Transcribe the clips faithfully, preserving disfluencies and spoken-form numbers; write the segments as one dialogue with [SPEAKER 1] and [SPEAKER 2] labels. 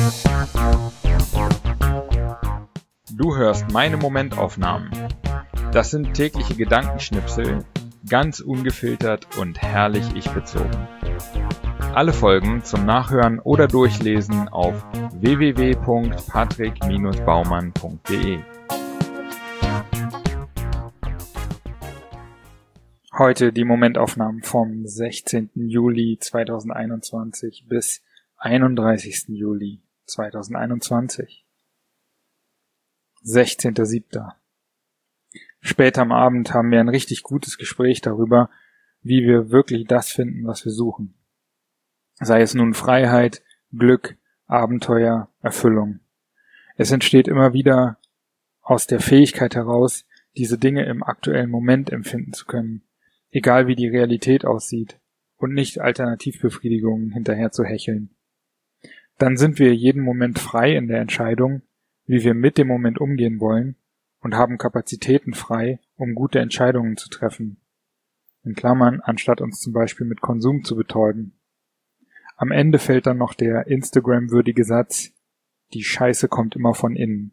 [SPEAKER 1] Du hörst meine Momentaufnahmen. Das sind tägliche Gedankenschnipsel, ganz ungefiltert und herrlich ich-bezogen. Alle Folgen zum Nachhören oder Durchlesen auf w w w punkt patrick Bindestrich baumann punkt d e.
[SPEAKER 2] Heute die Momentaufnahmen vom sechzehnten Juli zweitausendeinundzwanzig bis einunddreißigsten Juli zweitausendeinundzwanzig. sechzehnter siebter Später am Abend haben wir ein richtig gutes Gespräch darüber, wie wir wirklich das finden, was wir suchen. Sei es nun Freiheit, Glück, Abenteuer, Erfüllung. Es entsteht immer wieder aus der Fähigkeit heraus, diese Dinge im aktuellen Moment empfinden zu können, egal wie die Realität aussieht, und nicht Alternativbefriedigungen hinterher zu hecheln. Dann sind wir jeden Moment frei in der Entscheidung, wie wir mit dem Moment umgehen wollen, und haben Kapazitäten frei, um gute Entscheidungen zu treffen. In Klammern, anstatt uns zum Beispiel mit Konsum zu betäuben. Am Ende fällt dann noch der Instagram-würdige Satz: Die Scheiße kommt immer von innen.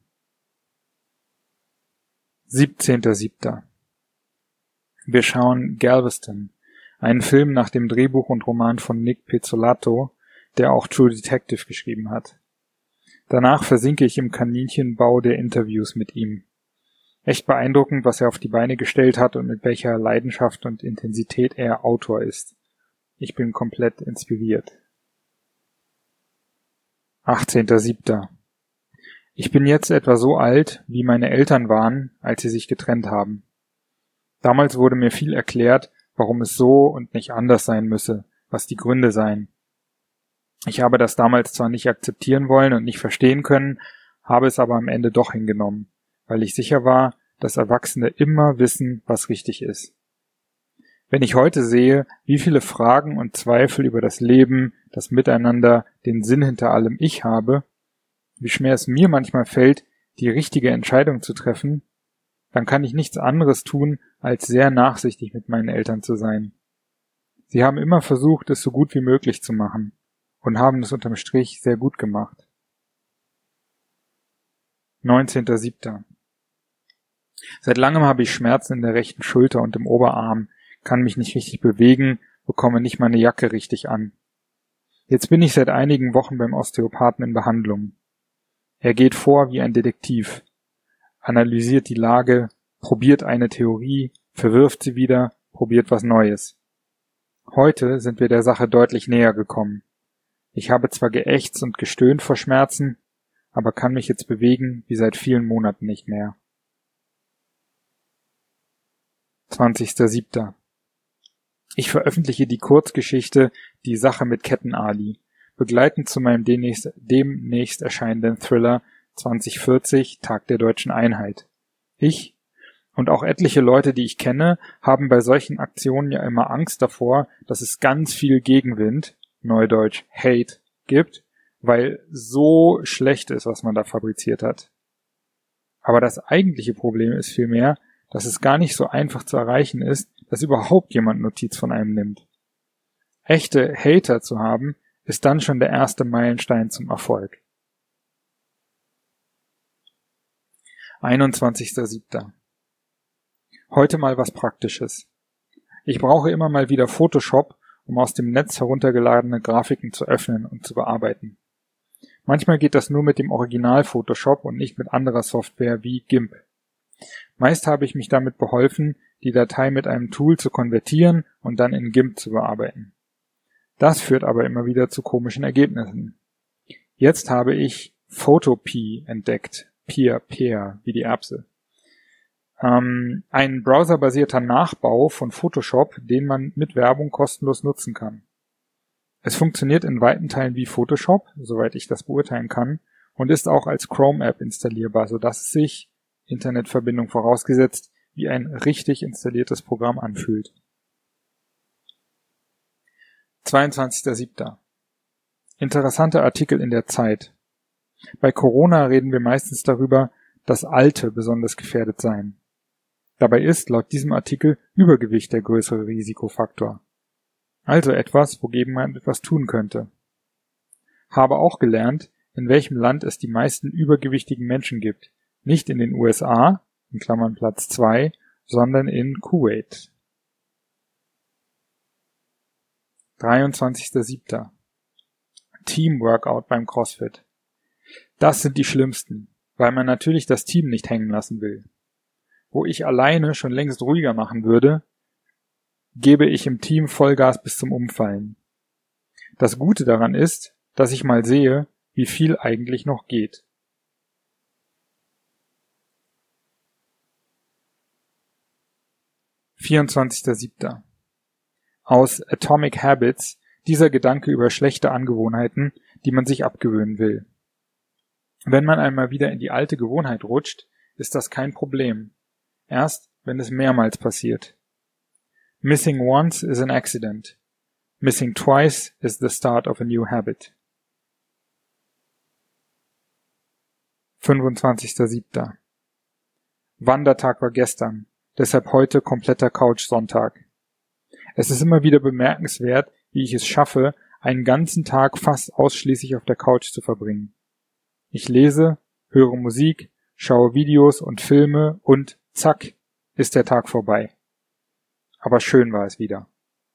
[SPEAKER 2] siebzehnter siebter Wir schauen Galveston, einen Film nach dem Drehbuch und Roman von Nick Pizzolatto, der auch True Detective geschrieben hat. Danach versinke ich im Kaninchenbau der Interviews mit ihm. Echt beeindruckend, was er auf die Beine gestellt hat und mit welcher Leidenschaft und Intensität er Autor ist. Ich bin komplett inspiriert. achtzehnter siebter Ich bin jetzt etwa so alt, wie meine Eltern waren, als sie sich getrennt haben. Damals wurde mir viel erklärt, warum es so und nicht anders sein müsse, was die Gründe seien. Ich habe das damals zwar nicht akzeptieren wollen und nicht verstehen können, habe es aber am Ende doch hingenommen, weil ich sicher war, dass Erwachsene immer wissen, was richtig ist. Wenn ich heute sehe, wie viele Fragen und Zweifel über das Leben, das Miteinander, den Sinn hinter allem ich habe, wie schwer es mir manchmal fällt, die richtige Entscheidung zu treffen, dann kann ich nichts anderes tun, als sehr nachsichtig mit meinen Eltern zu sein. Sie haben immer versucht, es so gut wie möglich zu machen und haben es unterm Strich sehr gut gemacht. neunzehnter siebter Seit langem habe ich Schmerzen in der rechten Schulter und im Oberarm, kann mich nicht richtig bewegen, bekomme nicht meine Jacke richtig an. Jetzt bin ich seit einigen Wochen beim Osteopathen in Behandlung. Er geht vor wie ein Detektiv, analysiert die Lage, probiert eine Theorie, verwirft sie wieder, probiert was Neues. Heute sind wir der Sache deutlich näher gekommen. Ich habe zwar geächzt und gestöhnt vor Schmerzen, aber kann mich jetzt bewegen wie seit vielen Monaten nicht mehr. zwanzigster siebter Ich veröffentliche die Kurzgeschichte Die Sache mit Ketten-Ali, begleitend zu meinem demnächst, demnächst erscheinenden Thriller zwanzig vierzig Tag der Deutschen Einheit. Ich und auch etliche Leute, die ich kenne, haben bei solchen Aktionen ja immer Angst davor, dass es ganz viel Gegenwind, Neudeutsch Hate, gibt, weil so schlecht ist, was man da fabriziert hat. Aber das eigentliche Problem ist vielmehr, dass es gar nicht so einfach zu erreichen ist, dass überhaupt jemand Notiz von einem nimmt. Echte Hater zu haben, ist dann schon der erste Meilenstein zum Erfolg. einundzwanzigster siebter Heute mal was Praktisches. Ich brauche immer mal wieder Photoshop, um aus dem Netz heruntergeladene Grafiken zu öffnen und zu bearbeiten. Manchmal geht das nur mit dem Original Photoshop und nicht mit anderer Software wie GIMP. Meist habe ich mich damit beholfen, die Datei mit einem Tool zu konvertieren und dann in GIMP zu bearbeiten. Das führt aber immer wieder zu komischen Ergebnissen. Jetzt habe ich Photopea entdeckt, Pia, Pia, wie die Erbse. Ähm, ein browserbasierter Nachbau von Photoshop, den man mit Werbung kostenlos nutzen kann. Es funktioniert in weiten Teilen wie Photoshop, soweit ich das beurteilen kann, und ist auch als Chrome-App installierbar, sodass es sich, Internetverbindung vorausgesetzt, wie ein richtig installiertes Programm anfühlt. zweiundzwanzigster siebter Interessanter Artikel in der Zeit. Bei Corona reden wir meistens darüber, dass Alte besonders gefährdet seien. Dabei ist laut diesem Artikel Übergewicht der größere Risikofaktor. Also etwas, wogegen man etwas tun könnte. Habe auch gelernt, in welchem Land es die meisten übergewichtigen Menschen gibt. Nicht in den U S A, in Klammern Platz zwei, sondern in Kuwait. dreiundzwanzigster siebter Teamworkout beim CrossFit. Das sind die schlimmsten, weil man natürlich das Team nicht hängen lassen will. Wo ich alleine schon längst ruhiger machen würde, gebe ich im Team Vollgas bis zum Umfallen. Das Gute daran ist, dass ich mal sehe, wie viel eigentlich noch geht. vierundzwanzigster siebter Aus Atomic Habits dieser Gedanke über schlechte Angewohnheiten, die man sich abgewöhnen will. Wenn man einmal wieder in die alte Gewohnheit rutscht, ist das kein Problem. Erst, wenn es mehrmals passiert. Missing once is an accident. Missing twice is the start of a new habit. fünfundzwanzigster siebter Wandertag war gestern, deshalb heute kompletter Couch-Sonntag. Es ist immer wieder bemerkenswert, wie ich es schaffe, einen ganzen Tag fast ausschließlich auf der Couch zu verbringen. Ich lese, höre Musik, schaue Videos und Filme und zack, ist der Tag vorbei. Aber schön war es wieder.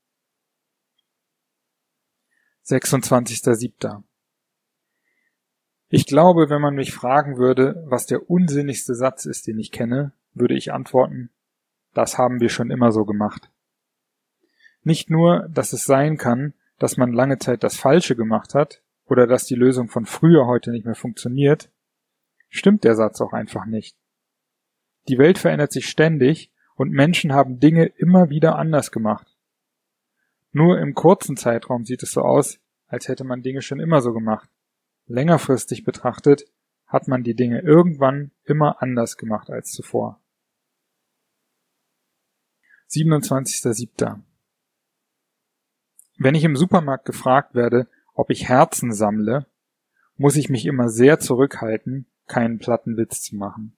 [SPEAKER 2] sechsundzwanzigster siebter Ich glaube, wenn man mich fragen würde, was der unsinnigste Satz ist, den ich kenne, würde ich antworten, das haben wir schon immer so gemacht. Nicht nur, dass es sein kann, dass man lange Zeit das Falsche gemacht hat oder dass die Lösung von früher heute nicht mehr funktioniert, stimmt der Satz auch einfach nicht. Die Welt verändert sich ständig und Menschen haben Dinge immer wieder anders gemacht. Nur im kurzen Zeitraum sieht es so aus, als hätte man Dinge schon immer so gemacht. Längerfristig betrachtet hat man die Dinge irgendwann immer anders gemacht als zuvor. siebenundzwanzigster siebter Wenn ich im Supermarkt gefragt werde, ob ich Herzen sammle, muss ich mich immer sehr zurückhalten, keinen platten Witz zu machen.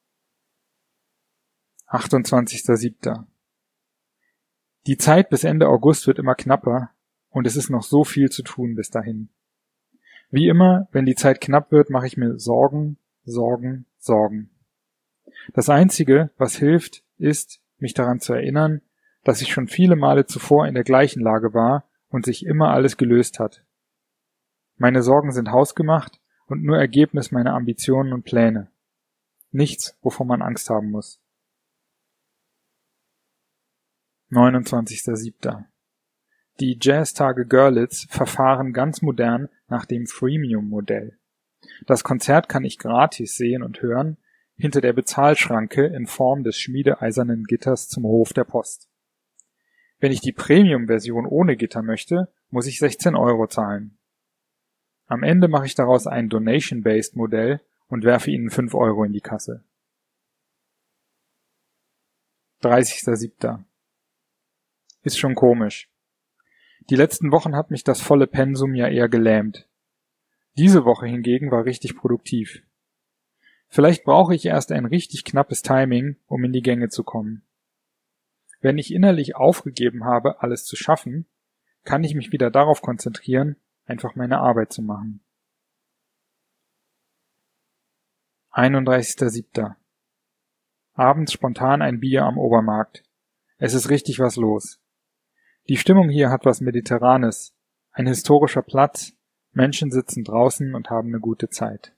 [SPEAKER 2] achtundzwanzigster siebter Die Zeit bis Ende August wird immer knapper und es ist noch so viel zu tun bis dahin. Wie immer, wenn die Zeit knapp wird, mache ich mir Sorgen, Sorgen, Sorgen. Das Einzige, was hilft, ist, mich daran zu erinnern, dass ich schon viele Male zuvor in der gleichen Lage war und sich immer alles gelöst hat. Meine Sorgen sind hausgemacht und nur Ergebnis meiner Ambitionen und Pläne. Nichts, wovor man Angst haben muss. neunundzwanzigster siebter Die Jazztage Görlitz verfahren ganz modern nach dem Freemium-Modell. Das Konzert kann ich gratis sehen und hören, hinter der Bezahlschranke in Form des schmiedeeisernen Gitters zum Hof der Post. Wenn ich die Premium-Version ohne Gitter möchte, muss ich sechzehn Euro zahlen. Am Ende mache ich daraus ein Donation-Based Modell und werfe ihnen fünf Euro in die Kasse. dreißigster siebter Ist schon komisch. Die letzten Wochen hat mich das volle Pensum ja eher gelähmt. Diese Woche hingegen war richtig produktiv. Vielleicht brauche ich erst ein richtig knappes Timing, um in die Gänge zu kommen. Wenn ich innerlich aufgegeben habe, alles zu schaffen, kann ich mich wieder darauf konzentrieren, einfach meine Arbeit zu machen. einunddreißigster siebter Abends spontan ein Bier am Obermarkt. Es ist richtig was los. Die Stimmung hier hat was Mediterranes. Ein historischer Platz, Menschen sitzen draußen und haben eine gute Zeit.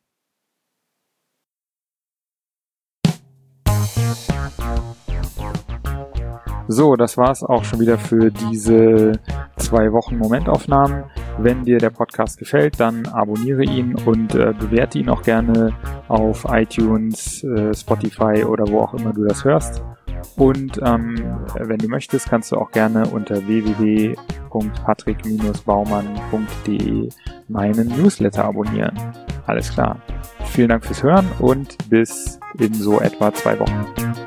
[SPEAKER 2] So, das war's auch schon wieder für diese zwei Wochen Momentaufnahmen. Wenn dir der Podcast gefällt, dann abonniere ihn und äh, bewerte ihn auch gerne auf iTunes, äh, Spotify oder wo auch immer du das hörst. Und ähm, wenn du möchtest, kannst du auch gerne unter w w w punkt patrick baumann punkt d e meinen Newsletter abonnieren. Alles klar. Vielen Dank fürs Hören und bis in so etwa zwei Wochen.